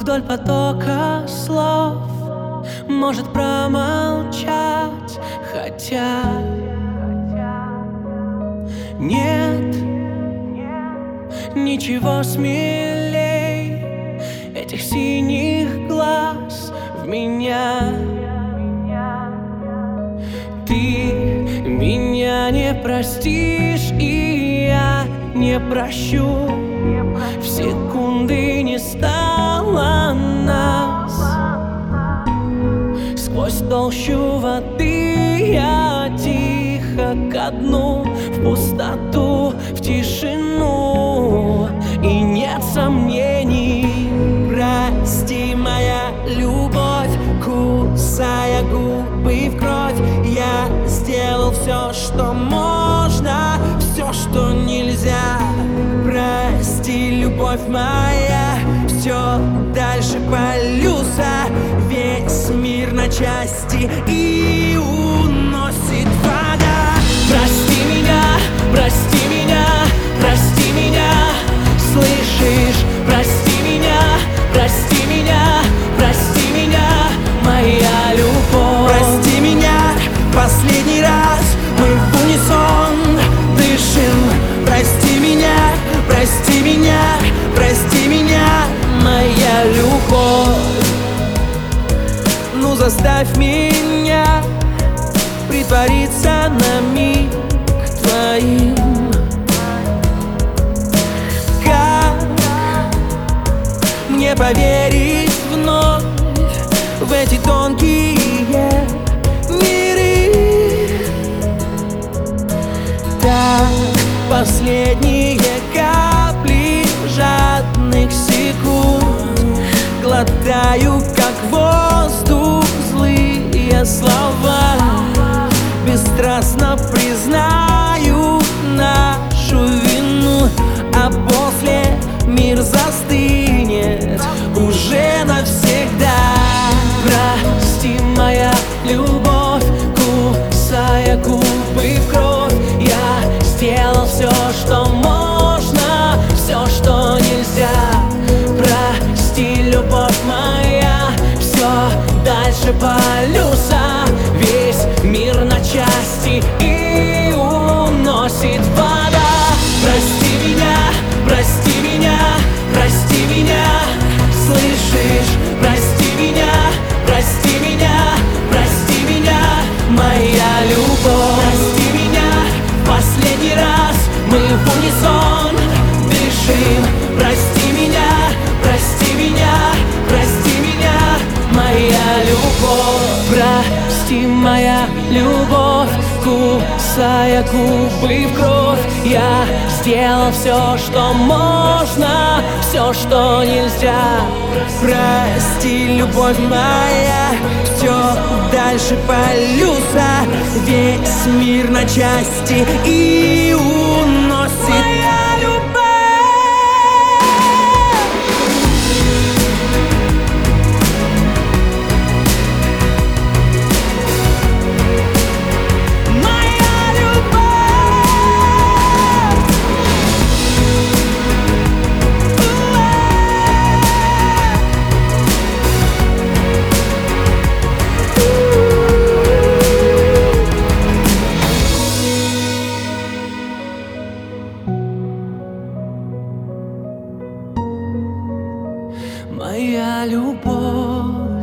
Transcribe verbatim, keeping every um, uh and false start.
вдоль потока слов, может промолчать, хотя нет ничего смелей этих синих глаз в меня. Ты меня не простишь, и я не прощу. В секунды не стало нас. Сквозь толщу воды я тихо ко дну, в пустоту, в тишину, и нет сомнений. Прости, моя любовь, кусая губы в кровь, я сделал все, что можно, все, что нельзя. Прости, любовь моя, все дальше полюса, весь мир на части и уносит вода. Прости меня, прости меня, прости меня, слышишь? Прости меня, прости меня, прости меня, моя любовь. Прости меня, последний раз мы в унисон дышим. Прости меня, прости меня, прости меня, моя любовь. Ну заставь меня притвориться на миг твоим. Как мне поверить вновь в эти тонкие миры? Так последние капли жадных секунд глотаю, как воздух, злые слова. Бесстрастно признаю нашу вину, а после мир застынет уже навсегда. Прости, моя любовь, кусая губы в кровь, я сделал все, что можно, все, что нельзя. Прости, любовь моя, все дальше полюса, весь мир на части и уносит вода. Прости меня, прости меня, прости меня, слышишь? Прости меня, прости меня, прости меня, моя любовь. Прости меня, последний раз мы в унисон дышим. Прости меня, прости меня, прости меня, моя любовь. Прости, моя любовь, кусая губы в кровь, я сделал все, что можно, все, что нельзя. Прости, любовь моя, все дальше полюса, весь мир на части и уносит моя любовь. Моя любовь.